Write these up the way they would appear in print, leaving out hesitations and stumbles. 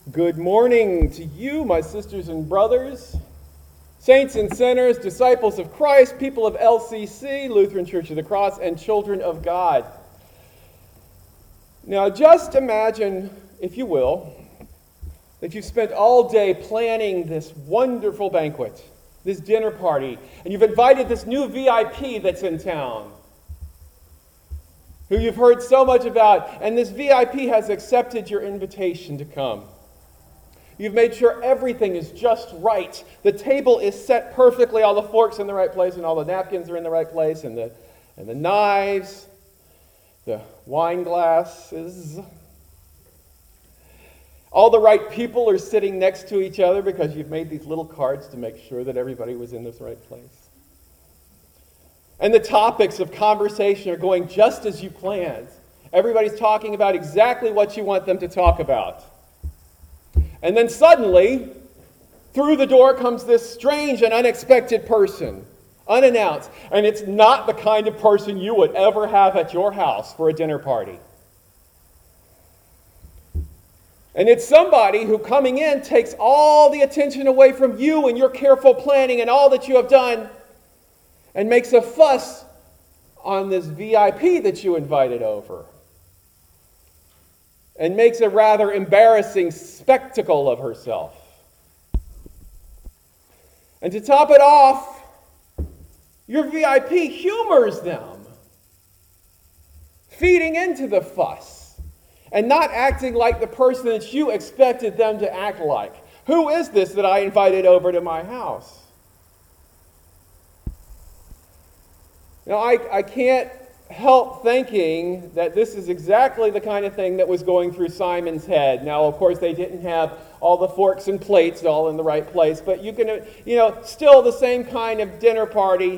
Good morning to you, my sisters and brothers, saints and sinners, disciples of Christ, people of LCC, Lutheran Church of the Cross, and children of God. Now, just imagine, if you will, that you've spent all day planning this wonderful banquet, this dinner party, and you've invited this new VIP that's in town, who you've heard so much about, and this VIP has accepted your invitation to come. You've made sure everything is just right. The table is set perfectly, all the forks in the right place, and all the napkins are in the right place, and the knives, the wine glasses. All the right people are sitting next to each other because you've made these little cards to make sure that everybody was in this right place. And the topics of conversation are going just as you planned. Everybody's talking about exactly what you want them to talk about. And then suddenly, through the door comes this strange and unexpected person, unannounced. And it's not the kind of person you would ever have at your house for a dinner party. And it's somebody who, coming in, takes all the attention away from you and your careful planning and all that you have done, and makes a fuss on this VIP that you invited over, and makes a rather embarrassing spectacle of herself. And to top it off, your VIP humors them, feeding into the fuss, and not acting like the person that you expected them to act like. Who is this that I invited over to my house? Now, I can't help thinking that this is exactly the kind of thing that was going through Simon's head. Now, of course, they didn't have all the forks and plates all in the right place, but you can, still the same kind of dinner party,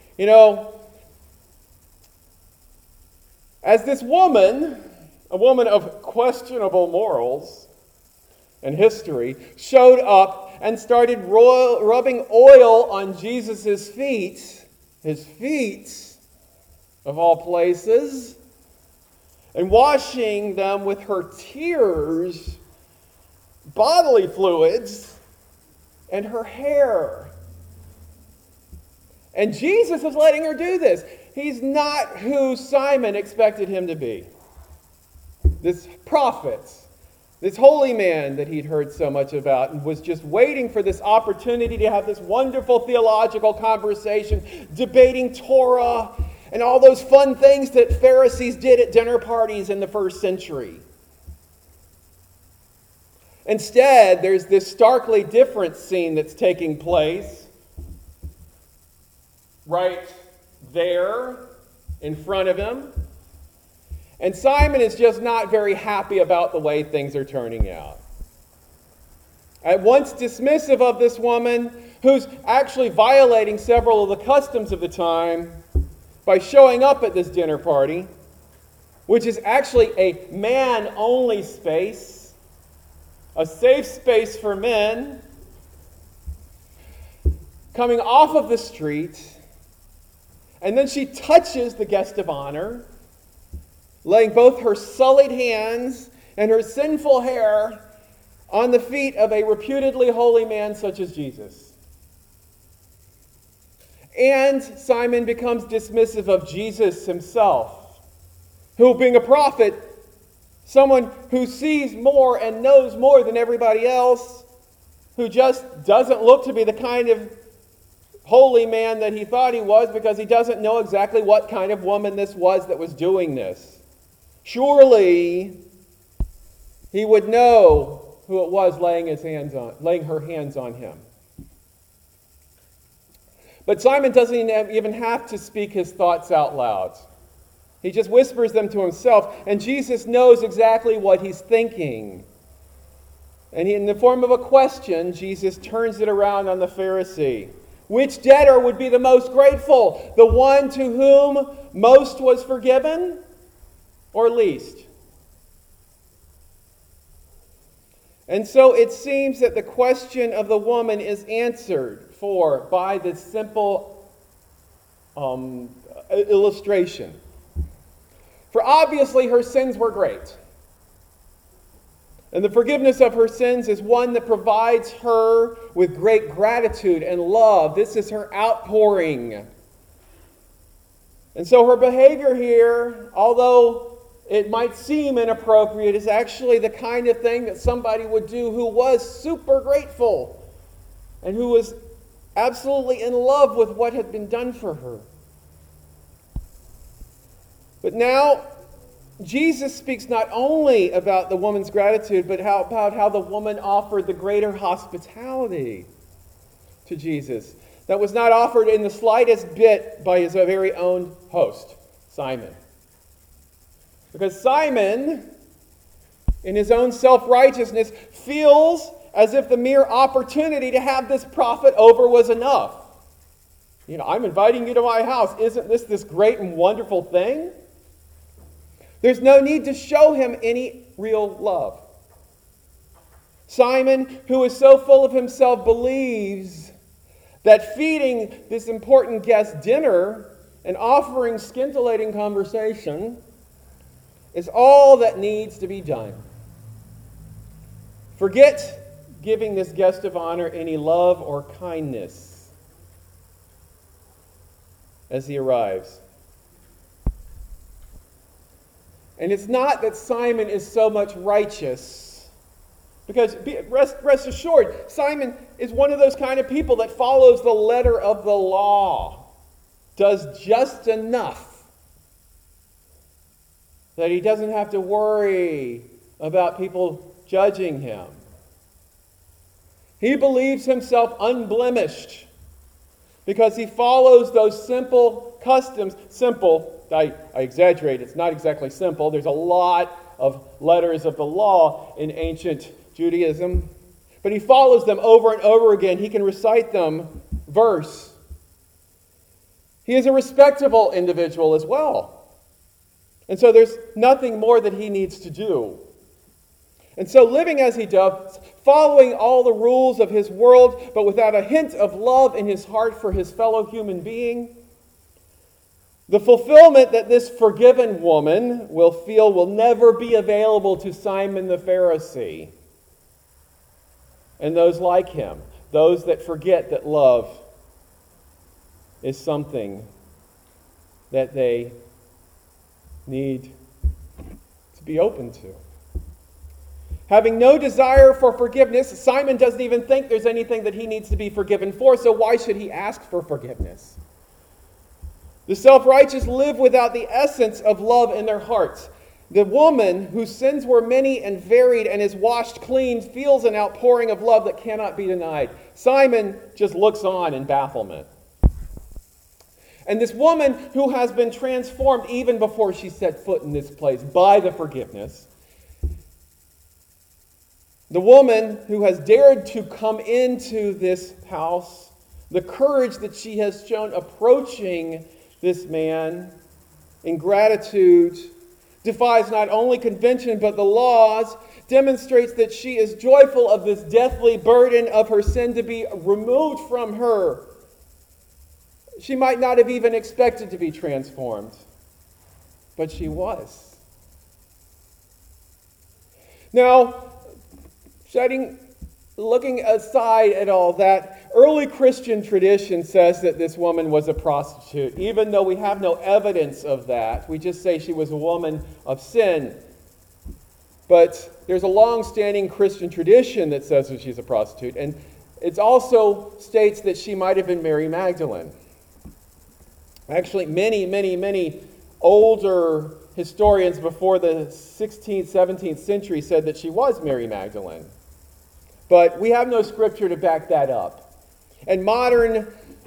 as this woman, a woman of questionable morals and history, showed up and started rubbing oil on Jesus' feet, his feet, of all places, and washing them with her tears, bodily fluids, and her hair. And Jesus is letting her do this. He's not who Simon expected him to be. This prophet, this holy man that he'd heard so much about, and was just waiting for this opportunity to have this wonderful theological conversation, debating Torah, and all those fun things that Pharisees did at dinner parties in the first century. Instead, there's this starkly different scene that's taking place right there in front of him. And Simon is just not very happy about the way things are turning out. At once dismissive of this woman, who's actually violating several of the customs of the time by showing up at this dinner party, which is actually a man-only space, a safe space for men, coming off of the street, and then she touches the guest of honor, laying both her sullied hands and her sinful hair on the feet of a reputedly holy man such as Jesus. And Simon becomes dismissive of Jesus himself, who, being a prophet, someone who sees more and knows more than everybody else, who just doesn't look to be the kind of holy man that he thought he was because he doesn't know exactly what kind of woman this was that was doing this. Surely he would know who it was laying her hands on him. But Simon doesn't even have to speak his thoughts out loud. He just whispers them to himself, and Jesus knows exactly what he's thinking. And in the form of a question, Jesus turns it around on the Pharisee. Which debtor would be the most grateful? The one to whom most was forgiven, or least? And so it seems that the question of the woman is answered by this simple illustration. For obviously her sins were great. And the forgiveness of her sins is one that provides her with great gratitude and love. This is her outpouring. And so her behavior here, although it might seem inappropriate, is actually the kind of thing that somebody would do who was super grateful and who was absolutely in love with what had been done for her. But now, Jesus speaks not only about the woman's gratitude, but about how the woman offered the greater hospitality to Jesus that was not offered in the slightest bit by his very own host, Simon. Because Simon, in his own self-righteousness, feels as if the mere opportunity to have this prophet over was enough. I'm inviting you to my house. Isn't this great and wonderful thing? There's no need to show him any real love. Simon, who is so full of himself, believes that feeding this important guest dinner and offering scintillating conversation is all that needs to be done. Forget giving this guest of honor any love or kindness as he arrives. And it's not that Simon is so much righteous, because rest assured, Simon is one of those kind of people that follows the letter of the law, does just enough that he doesn't have to worry about people judging him. He believes himself unblemished because he follows those simple customs. Simple, I exaggerate, it's not exactly simple. There's a lot of letters of the law in ancient Judaism, but he follows them over and over again. He can recite them verse. He is a respectable individual as well. And so there's nothing more that he needs to do. And so living as he does, following all the rules of his world, but without a hint of love in his heart for his fellow human being, the fulfillment that this forgiven woman will feel will never be available to Simon the Pharisee and those like him, those that forget that love is something that they need to be open to. Having no desire for forgiveness, Simon doesn't even think there's anything that he needs to be forgiven for, so why should he ask for forgiveness? The self-righteous live without the essence of love in their hearts. The woman whose sins were many and varied and is washed clean feels an outpouring of love that cannot be denied. Simon just looks on in bafflement. And this woman who has been transformed even before she set foot in this place by the forgiveness, the woman who has dared to come into this house, the courage that she has shown approaching this man in gratitude, defies not only convention but the laws, demonstrates that she is joyful of this deathly burden of her sin to be removed from her. She might not have even expected to be transformed, but she was. Now, looking aside at all that, early Christian tradition says that this woman was a prostitute, even though we have no evidence of that. We just say she was a woman of sin. But there's a long-standing Christian tradition that says that she's a prostitute, and it also states that she might have been Mary Magdalene. Actually, many older historians before the 16th, 17th century said that she was Mary Magdalene. But we have no scripture to back that up. And modern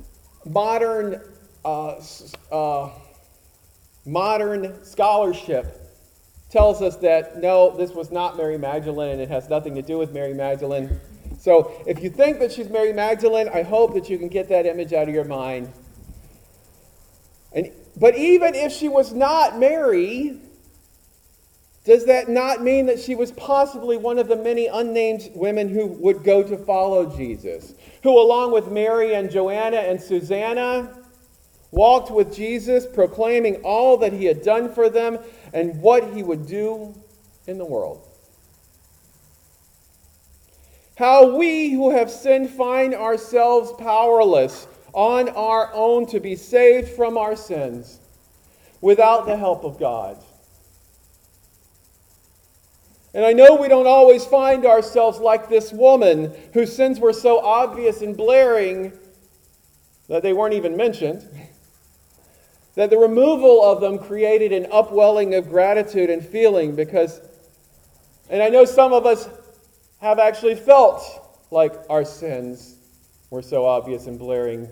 scholarship tells us that, no, this was not Mary Magdalene, and it has nothing to do with Mary Magdalene. So if you think that she's Mary Magdalene, I hope that you can get that image out of your mind. But even if she was not Mary, does that not mean that she was possibly one of the many unnamed women who would go to follow Jesus, who along with Mary and Joanna and Susanna walked with Jesus, proclaiming all that he had done for them and what he would do in the world? How we who have sinned find ourselves powerless on our own to be saved from our sins without the help of God. And I know we don't always find ourselves like this woman whose sins were so obvious and blaring that they weren't even mentioned, that the removal of them created an upwelling of gratitude and feeling because, and I know some of us have actually felt like our sins were so obvious and blaring.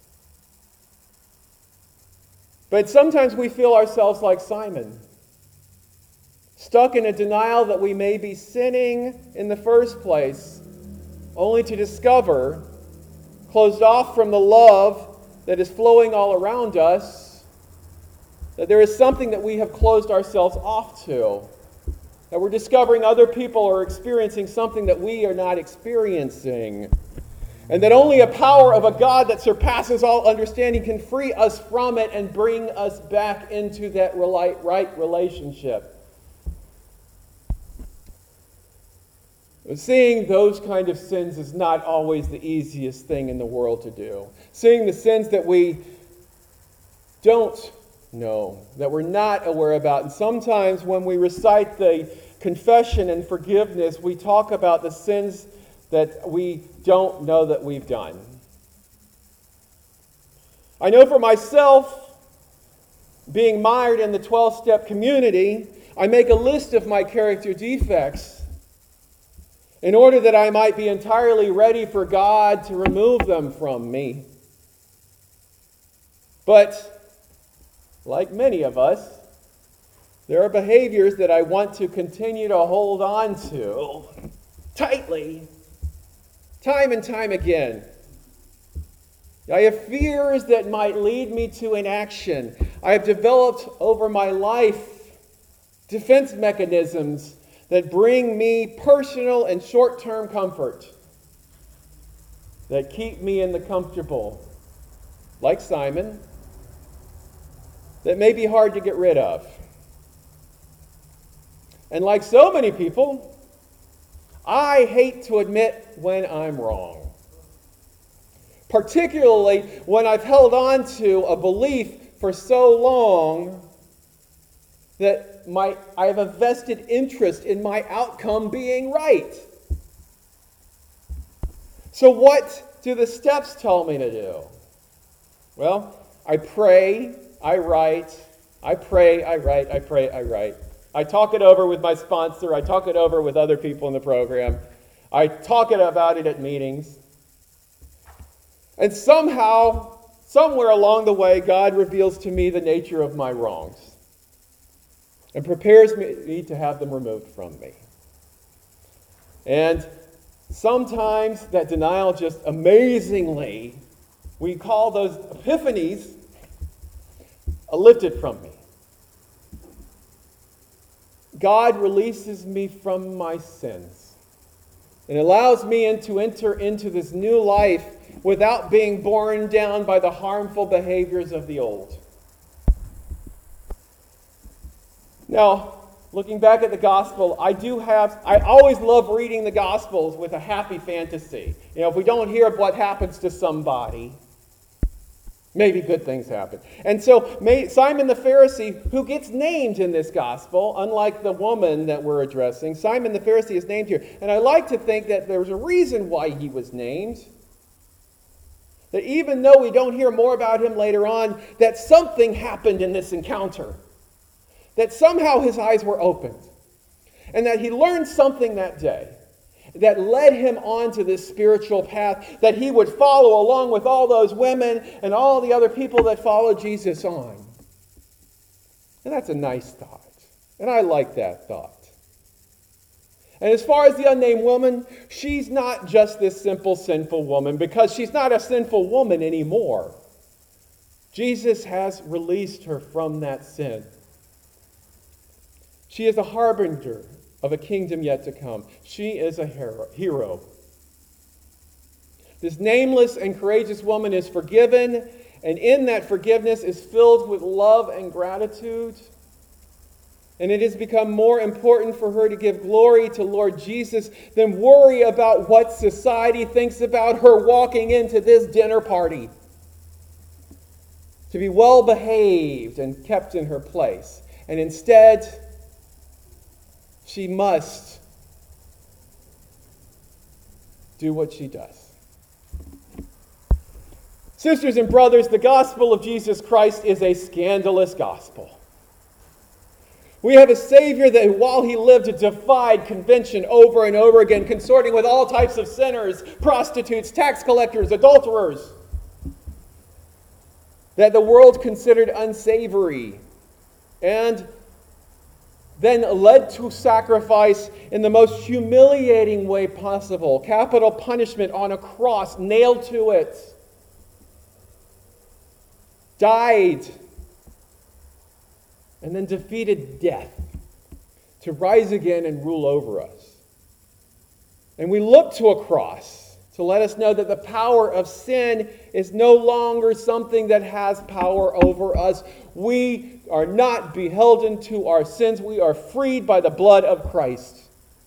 But sometimes we feel ourselves like Simon, stuck in a denial that we may be sinning in the first place, only to discover, closed off from the love that is flowing all around us, that there is something that we have closed ourselves off to, that we're discovering other people are experiencing something that we are not experiencing. And that only a power of a God that surpasses all understanding can free us from it and bring us back into that right relationship. Seeing those kind of sins is not always the easiest thing in the world to do. Seeing the sins that we don't know, that we're not aware about. And sometimes when we recite the confession and forgiveness, we talk about the sins that we don't know that we've done. I know for myself, being mired in the 12-step community, I make a list of my character defects in order that I might be entirely ready for God to remove them from me. But, like many of us, there are behaviors that I want to continue to hold on to tightly, time and time again. I have fears that might lead me to inaction. I have developed over my life defense mechanisms that bring me personal and short-term comfort, that keep me in the comfortable, like Simon, that may be hard to get rid of. And like so many people, I hate to admit when I'm wrong. Particularly when I've held on to a belief for so long that I have a vested interest in my outcome being right. So what do the steps tell me to do? Well, I pray, I write, I pray, I write, I pray, I write. I talk it over with my sponsor. I talk it over with other people in the program. I talk about it at meetings. And somehow, somewhere along the way, God reveals to me the nature of my wrongs and prepares me to have them removed from me. And sometimes that denial just amazingly, we call those epiphanies, are lifted from me. God releases me from my sins and allows me to enter into this new life without being borne down by the harmful behaviors of the old. Now, looking back at the gospel, I always love reading the gospels with a happy fantasy. If we don't hear what happens to somebody, maybe good things happen. And so Simon the Pharisee, who gets named in this gospel, unlike the woman that we're addressing, Simon the Pharisee is named here. And I like to think that there's a reason why he was named. That even though we don't hear more about him later on, that something happened in this encounter. That somehow his eyes were opened. And that he learned something that day that led him onto this spiritual path that he would follow along with all those women and all the other people that followed Jesus on. And that's a nice thought. And I like that thought. And as far as the unnamed woman, she's not just this simple sinful woman, because she's not a sinful woman anymore. Jesus has released her from that sin. She is a harbinger of a kingdom yet to come. She is a hero. This nameless and courageous woman is forgiven, and in that forgiveness is filled with love and gratitude. And it has become more important for her to give glory to Lord Jesus than worry about what society thinks about her walking into this dinner party. To be well behaved and kept in her place. And instead, she must do what she does. Sisters and brothers, the gospel of Jesus Christ is a scandalous gospel. We have a Savior that while he lived defied convention over and over again, consorting with all types of sinners, prostitutes, tax collectors, adulterers, that the world considered unsavory, and then led to sacrifice in the most humiliating way possible. Capital punishment on a cross, nailed to it. Died, and then defeated death to rise again and rule over us. And we look to a cross to let us know that the power of sin is no longer something that has power over us. We are not beholden to our sins. We are freed by the blood of Christ.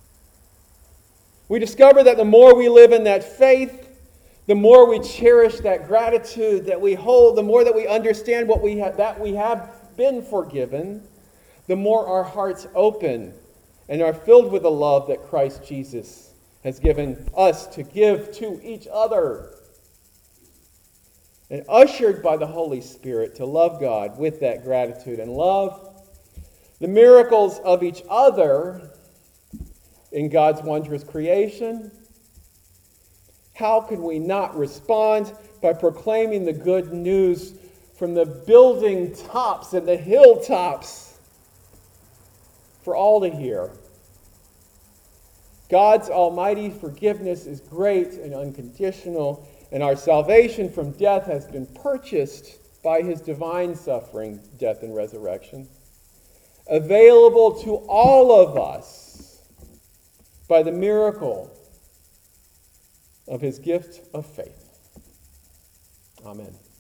We discover that the more we live in that faith, the more we cherish that gratitude that we hold, the more that we understand that we have been forgiven, the more our hearts open and are filled with the love that Christ Jesus has given us to give to each other. And ushered by the Holy Spirit to love God with that gratitude and love the miracles of each other in God's wondrous creation. How can we not respond by proclaiming the good news from the building tops and the hilltops for all to hear? God's almighty forgiveness is great and unconditional, and our salvation from death has been purchased by his divine suffering, death, and resurrection, available to all of us by the miracle of his gift of faith. Amen.